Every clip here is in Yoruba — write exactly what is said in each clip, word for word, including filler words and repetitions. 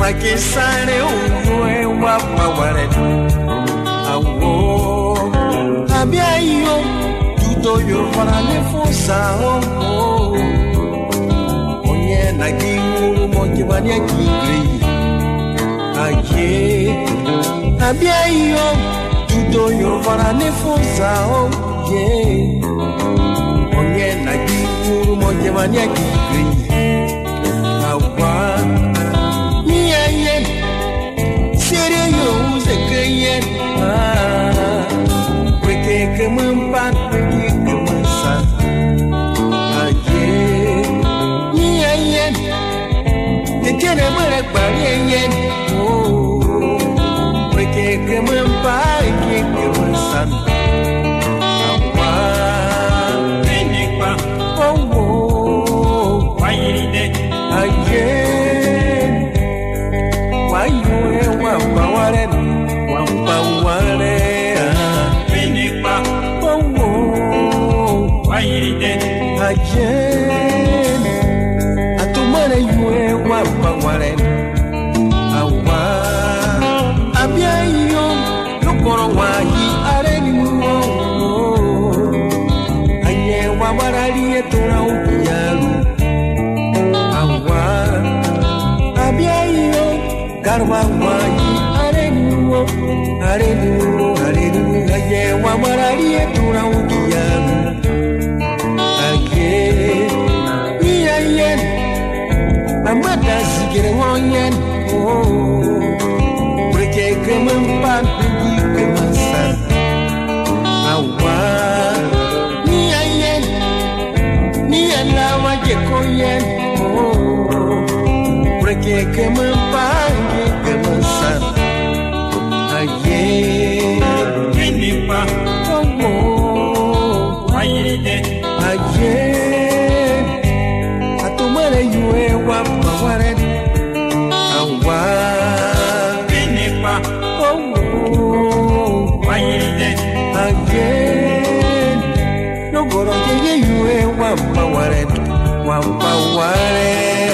Makisane uwe wapa wale awo abia iyo tuto yo fara ne fosa o onye na giwu mo jibani akigri aye abia iyo tuto yo fara ne fosa o ye onye na giwu mo jibani akigri awa Kemempat pergi kemesan aje nyanyen dikene merek barien oh pergi kemempat pergi kemesan apa ini pak oh oh wayide aje wayu ewa bawaren wampa wale again atumane yue wa pangware awa abia yo lokoro wa yi areni mo anye wa marali etora uyalu awa abia yo garwa wa yi areni mo areni mo areni anye wa marali etora uyalu Amada sigire wonyen oh breke kemempan pergi kemesan awa ni ayen ni ana waje koyen oh breke kemempan pergi kemesan aye ini pa oh ayide aye atumare yue wa paware awa binipa oh ayide again no goro ye yue wa paware wa paware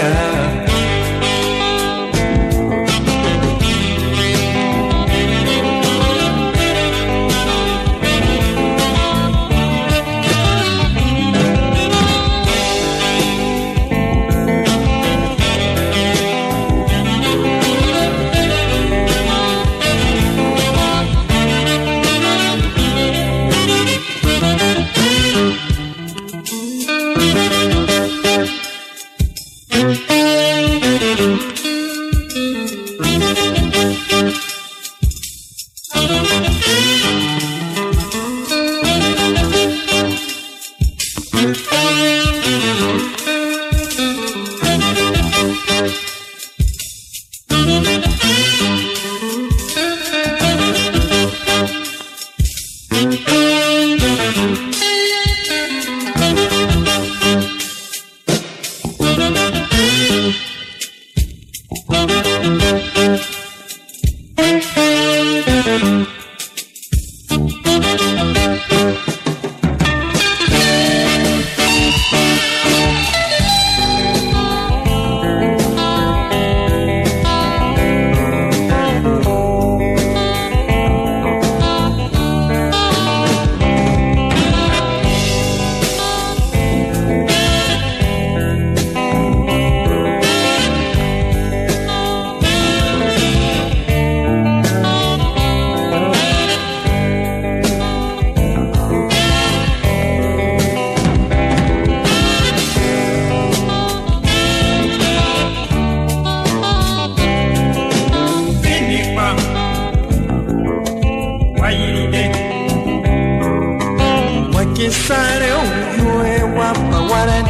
Kisare uyue wapa waren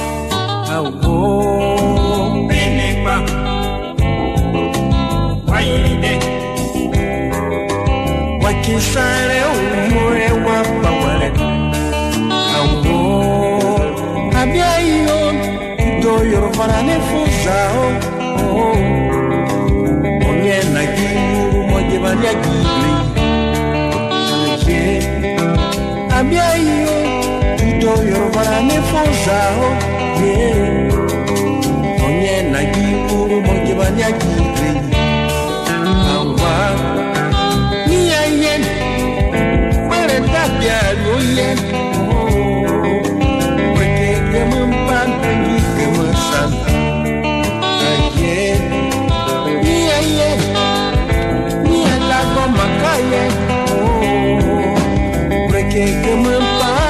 awo binipa wayide wakisare uyue wapa waren awo abia iyo do yorofara ne fuzao onye na gimu moje banya gigli abia iyo tuto yorofara ne fuzao yeah onye na gimu moje banya gigli yen Breke kemempan Pergi kemesan Ayen Iya yen Iya lago makayen Breke kemempan